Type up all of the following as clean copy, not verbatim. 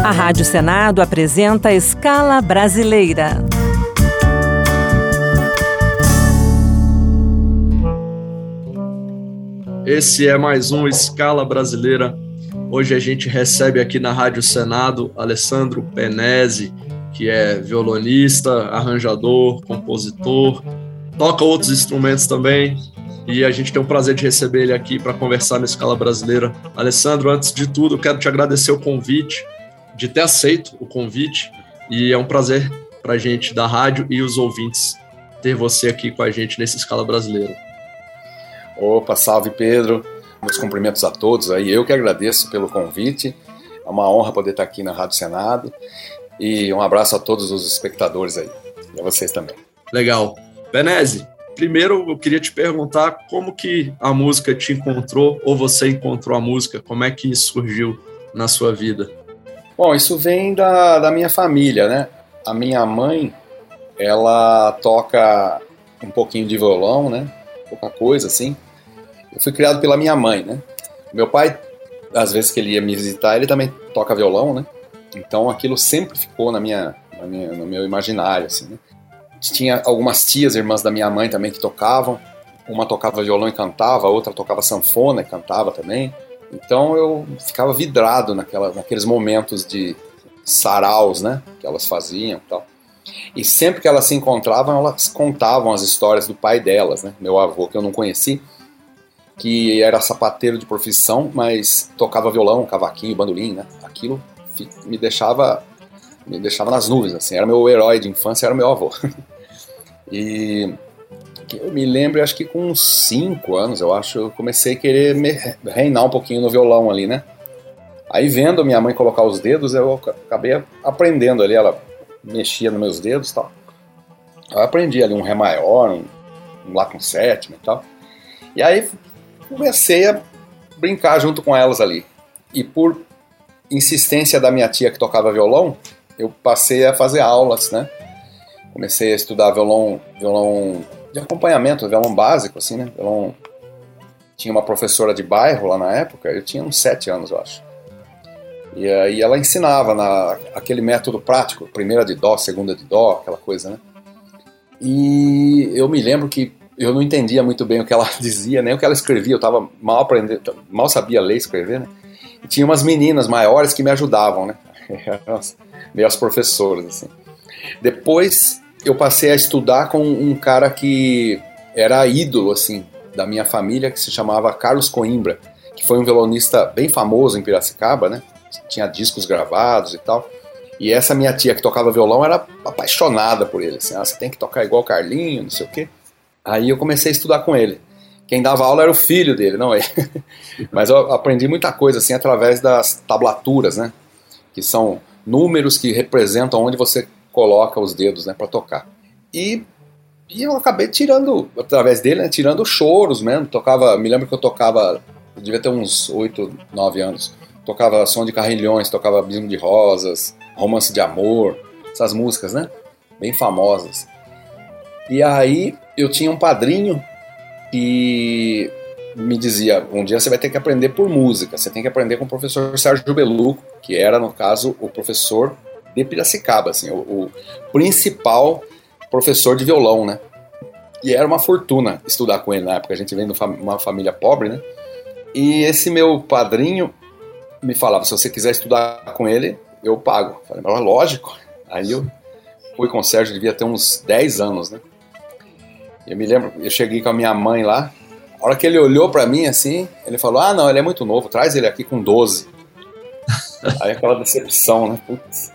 A Rádio Senado apresenta Escala Brasileira. Esse é mais um Escala Brasileira. Hoje a gente recebe aqui na Rádio Senado Alessandro Penese, que é violonista, arranjador, compositor, toca outros instrumentos também, e a gente tem o prazer de receber ele aqui para conversar na Escala Brasileira. Alessandro, antes de tudo, eu quero te agradecer o convite, de ter aceito o convite, e é um prazer para a gente da rádio e os ouvintes ter você aqui com a gente nessa Escala Brasileira. Opa, salve Pedro, meus cumprimentos a todos aí, eu que agradeço pelo convite, é uma honra poder estar aqui na Rádio Senado, e um abraço a todos os espectadores aí, e a vocês também. Legal. Penese, primeiro eu queria te perguntar como que a música te encontrou, ou você encontrou a música, como é que isso surgiu na sua vida? Bom, isso vem da minha família, né? A minha mãe, ela toca um pouquinho de violão, né? Pouca coisa, assim. Eu fui criado pela minha mãe, né? Meu pai, às vezes que ele ia me visitar, ele também toca violão, né? Então aquilo sempre ficou no meu imaginário, assim, né? Tinha algumas tias, irmãs da minha mãe também que tocavam. Uma tocava violão e cantava, a outra tocava sanfona e cantava também. Então eu ficava vidrado naqueles momentos de saraus, né? Que elas faziam e tal. E sempre que elas se encontravam, elas contavam as histórias do pai delas, né? Meu avô, que eu não conheci, que era sapateiro de profissão, mas tocava violão, cavaquinho, bandolim, né? Aquilo me deixava nas nuvens, assim. Era meu herói de infância, era meu avô. E eu me lembro, acho que com uns 5 anos, eu acho, eu comecei a querer reinar um pouquinho no violão ali, né? Aí vendo minha mãe colocar os dedos, eu acabei aprendendo ali, ela mexia nos meus dedos e tal. Eu aprendi ali um Ré maior, um Lá com sétima e tal. E aí comecei a brincar junto com elas ali. E por insistência da minha tia que tocava violão, eu passei a fazer aulas, né? Comecei a estudar violão de acompanhamento, violão básico, assim, né? Violão... Tinha uma professora de bairro lá na época, eu tinha uns 7 anos, eu acho. E aí ela ensinava aquele método prático, primeira de dó, segunda de dó, aquela coisa, né? E eu me lembro que eu não entendia muito bem o que ela dizia, nem o que ela escrevia, eu tava mal sabia ler e escrever, né? E tinha umas meninas maiores que me ajudavam, né? Meio as professoras, assim. Depois eu passei a estudar com um cara que era ídolo, assim, da minha família, que se chamava Carlos Coimbra, que foi um violonista bem famoso em Piracicaba, né? Tinha discos gravados e tal. E essa minha tia que tocava violão era apaixonada por ele, assim, você tem que tocar igual o Carlinho, não sei o quê. Aí eu comecei a estudar com ele. Quem dava aula era o filho dele, não ele. Mas eu aprendi muita coisa, assim, através das tablaturas, né? Que são números que representam onde você coloca os dedos, né, para tocar. E eu acabei tirando, através dele, né, tirando choros mesmo. Me lembro que eu devia ter uns 8, 9 anos. Tocava Som de Carrilhões, tocava Abismo de Rosas, Romance de Amor, essas músicas, né? Bem famosas. E aí eu tinha um padrinho que me dizia, um dia você vai ter que aprender por música, você tem que aprender com o professor Sérgio Beluco, que era, no caso, o professor de Piracicaba, assim, o principal professor de violão, né? E era uma fortuna estudar com ele na época, a gente vem de uma família pobre, né? E esse meu padrinho me falava, se você quiser estudar com ele, eu pago. Eu falei, mas lógico. Aí eu fui com o Sérgio, devia ter uns 10 anos, né? Eu me lembro, eu cheguei com a minha mãe lá, a hora que ele olhou pra mim assim, ele falou, não, ele é muito novo, traz ele aqui com 12. Aí aquela decepção, né? Putz.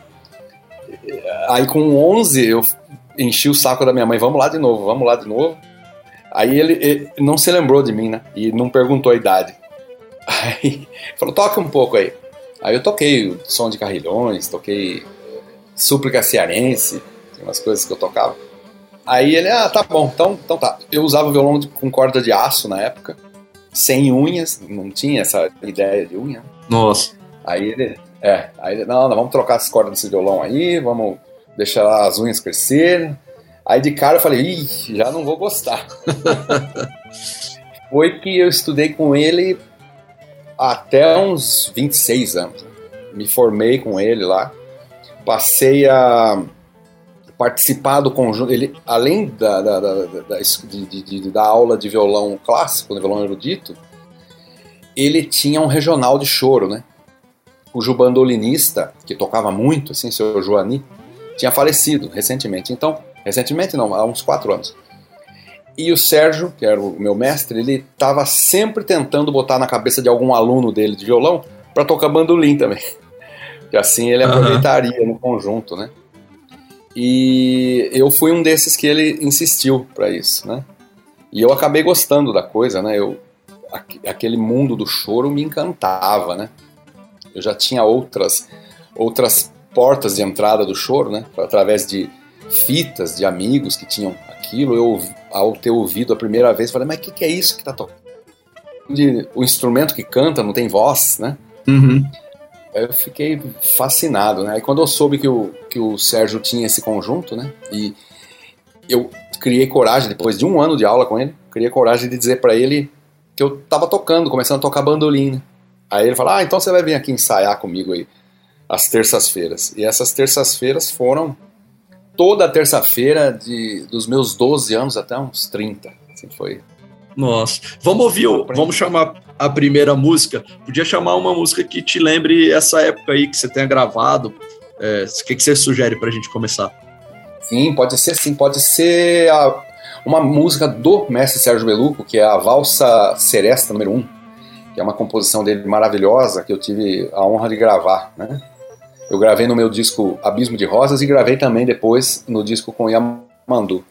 Aí com 11 eu enchi o saco da minha mãe, vamos lá de novo. Aí ele não se lembrou de mim, né? E não perguntou a idade. Aí falou, toca um pouco aí. Aí eu toquei o Som de Carrilhões, toquei Súplica Cearense, umas coisas que eu tocava. Aí ele, tá bom, então tá. Eu usava violão com corda de aço na época, sem unhas, não tinha essa ideia de unha. Nossa. Aí ele, não, vamos trocar as cordas desse violão aí, vamos deixar as unhas crescerem. Aí de cara eu falei, já não vou gostar. Foi que eu estudei com ele até uns 26 anos. me formei com ele lá, passei a participar do conjunto. Ele, além da aula de violão clássico, de violão erudito, ele tinha um regional de choro, né? Cujo bandolinista, que tocava muito, assim, o seu Joani, tinha falecido recentemente. Então, recentemente não, há uns 4 anos. E o Sérgio, que era o meu mestre, ele estava sempre tentando botar na cabeça de algum aluno dele de violão para tocar bandolim também. Que assim ele aproveitaria no conjunto, né? E eu fui um desses que ele insistiu para isso, né? E eu acabei gostando da coisa, né? Aquele mundo do choro me encantava, né? Eu já tinha outras portas de entrada do choro, né? Através de fitas de amigos que tinham aquilo. Eu, ao ter ouvido a primeira vez, falei, mas o que é isso que tá tocando? O instrumento que canta não tem voz, né? Uhum. Eu fiquei fascinado, né? Aí quando eu soube que o Sérgio tinha esse conjunto, né? E eu criei coragem, depois de 1 ano de aula com ele, criei coragem de dizer para ele que eu tava tocando, começando a tocar bandolim, né? Aí ele falou, então você vai vir aqui ensaiar comigo aí, às terças-feiras. E essas terças-feiras foram toda terça-feira dos meus 12 anos até uns 30. Assim foi. Nossa. Vamos chamar a primeira música. Podia chamar uma música que te lembre essa época aí que você tenha gravado. O que você sugere pra gente começar? Sim, pode ser sim. Pode ser uma música do mestre Sérgio Beluco, que é a Valsa Seresta número 1, que é uma composição dele maravilhosa, que eu tive a honra de gravar, né? Eu gravei no meu disco Abismo de Rosas e gravei também depois no disco com Yamandu.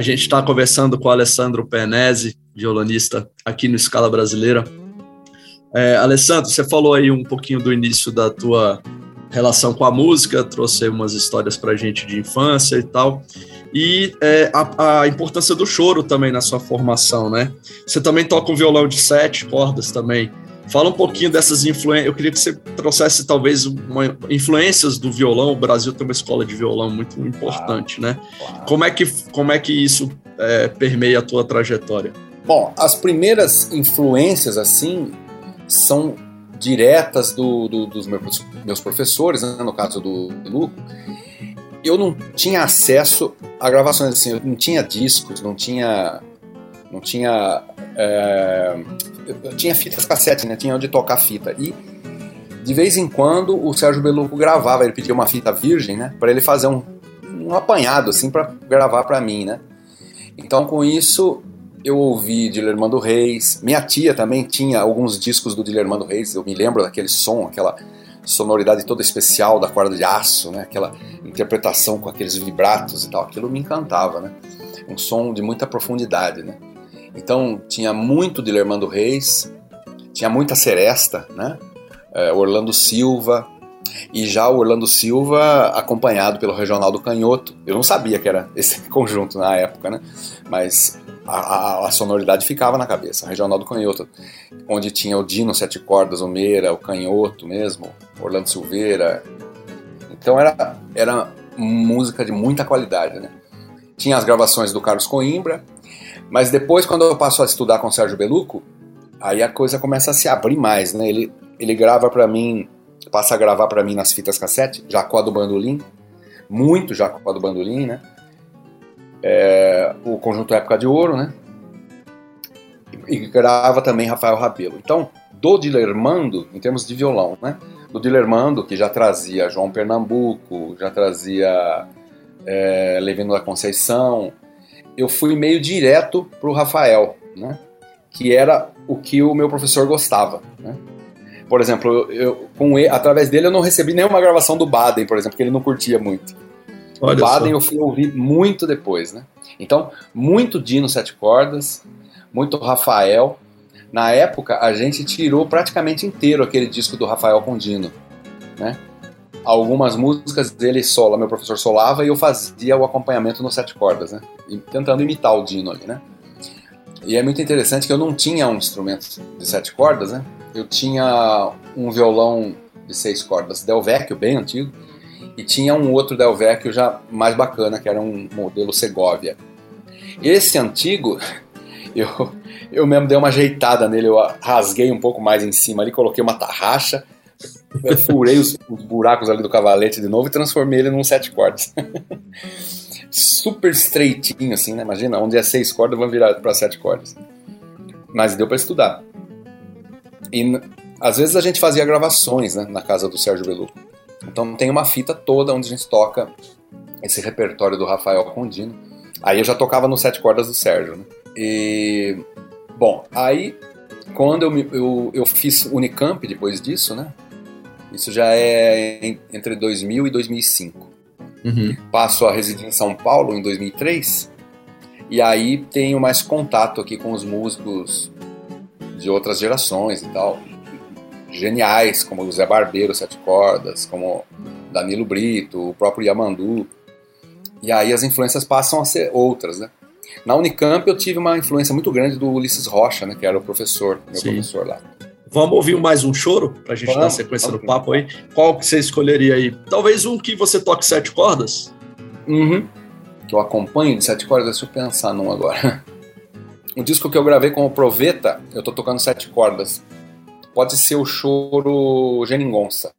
gente está conversando com o Alessandro Penese, violonista aqui no Scala Brasileira. Alessandro, você falou aí um pouquinho do início da tua relação com a música, trouxe aí umas histórias para a gente de infância e tal, e a importância do choro também na sua formação, né? Você também toca um violão de 7 cordas também. Fala um pouquinho dessas influências. Eu queria que você trouxesse talvez influências do violão. O Brasil tem uma escola de violão muito importante, né? Como é que isso permeia a tua trajetória? Bom, as primeiras influências, assim, são diretas dos meus professores, né? No caso do Luco. Eu não tinha acesso a gravações, assim, eu não tinha discos, eu tinha fitas cassete, né? Tinha onde tocar fita. E de vez em quando o Sérgio Beluco gravava, ele pedia uma fita virgem, né? Para ele fazer um apanhado, assim, para gravar para mim, né? Então, com isso, eu ouvi Dilermando Reis. Minha tia também tinha alguns discos do Dilermando Reis. Eu me lembro daquele som, aquela sonoridade toda especial da corda de aço, né? Aquela interpretação com aqueles vibratos e tal. Aquilo me encantava, né? Um som de muita profundidade, né? Então tinha muito Dilermando Reis, tinha muita Seresta, né? Orlando Silva, e já o Orlando Silva acompanhado pelo Reginaldo Canhoto. Eu não sabia que era esse conjunto na época, né? Mas a sonoridade ficava na cabeça. Reginaldo Canhoto, onde tinha o Dino 7 cordas, o Meira, o Canhoto mesmo, Orlando Silveira. Então era música de muita qualidade, né? Tinha as gravações do Carlos Coimbra, mas depois, quando eu passo a estudar com o Sérgio Beluco, aí a coisa começa a se abrir mais, né? Ele grava para mim, passa a gravar para mim nas fitas cassete, Jacó do Bandolim, muito Jacó do Bandolim, né? O conjunto Época de Ouro, né? E grava também Rafael Rabelo. Então, do Dilermando, em termos de violão, né? Do Dilermando, que já trazia João Pernambuco, já trazia Levino da Conceição, eu fui meio direto pro Rafael, né? Que era o que o meu professor gostava, né? Por exemplo, através dele eu não recebi nenhuma gravação do Baden, por exemplo, que ele não curtia muito. O Baden eu fui ouvir muito depois, né? Então, muito Dino 7 cordas, muito Rafael. Na época, a gente tirou praticamente inteiro aquele disco do Rafael com Dino, né? Algumas músicas dele sola, meu professor solava, e eu fazia o acompanhamento nos 7 cordas, né? E tentando imitar o Dino ali, né? E é muito interessante que eu não tinha um instrumento de 7 cordas, né? Eu tinha um violão de 6 cordas Del Vecchio, bem antigo, e tinha um outro Del Vecchio já mais bacana, que era um modelo Segovia. Esse antigo, eu mesmo dei uma ajeitada nele, eu rasguei um pouco mais em cima ali, coloquei uma tarraxa, eu furei os buracos ali do cavalete de novo e transformei ele num 7 cordas. Super estreitinho assim, né? Imagina, onde é 6 cordas vão virar para 7 cordas. Mas deu para estudar. E às vezes a gente fazia gravações, né, na casa do Sérgio Beluco. Então tem uma fita toda onde a gente toca esse repertório do Rafael Condino. Aí eu já tocava no 7 cordas do Sérgio, né? E bom, aí quando eu fiz Unicamp depois disso, né? Isso já é entre 2000 e 2005. Uhum. Passo a residir em São Paulo em 2003, e aí tenho mais contato aqui com os músicos de outras gerações e tal, geniais, como o Zé Barbeiro 7 cordas, como Danilo Brito, o próprio Yamandu, e aí as influências passam a ser outras, né? Na Unicamp eu tive uma influência muito grande do Ulisses Rocha, né, que era o professor, professor lá. Vamos ouvir mais um choro pra gente dar sequência no papo aí? Qual que você escolheria aí? Talvez um que você toque 7 cordas? Uhum. Que eu acompanho de 7 cordas, deixa eu pensar num agora. Um disco que eu gravei com o Proveta, eu tô tocando 7 cordas. Pode ser o choro Geringonça.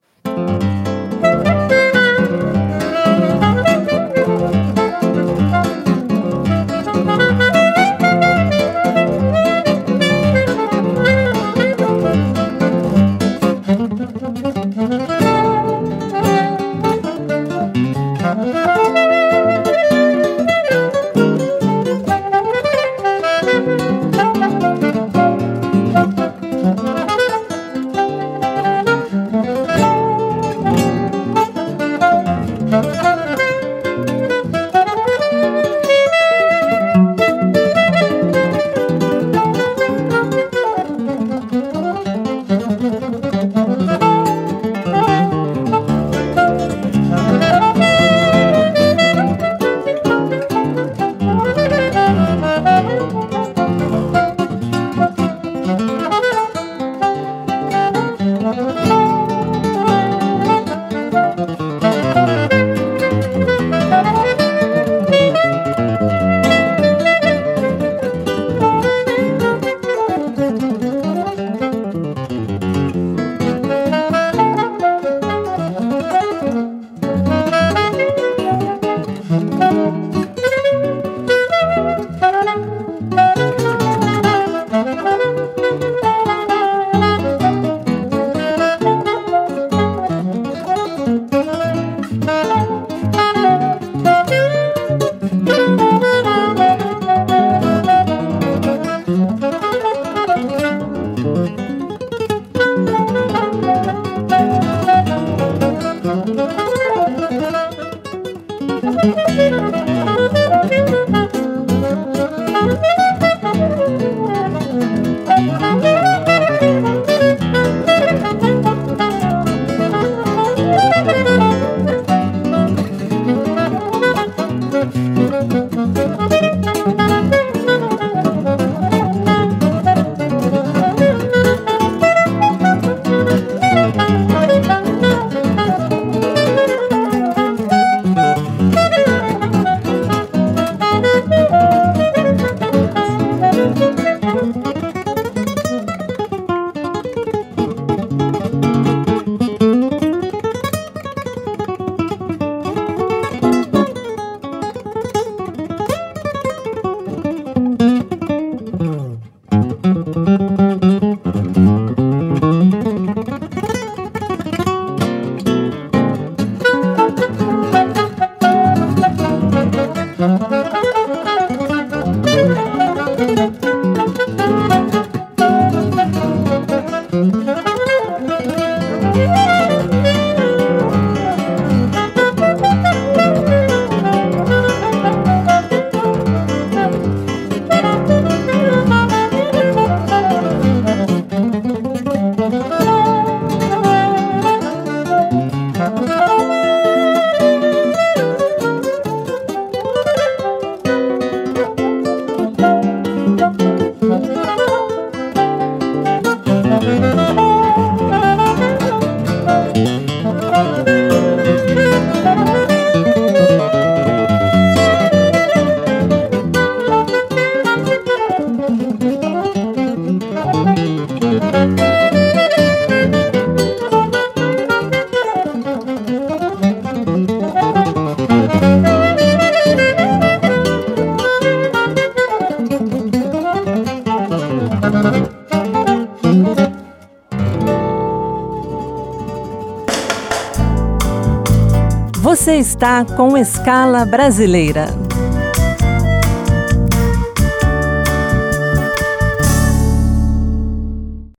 Você está com Escala Brasileira.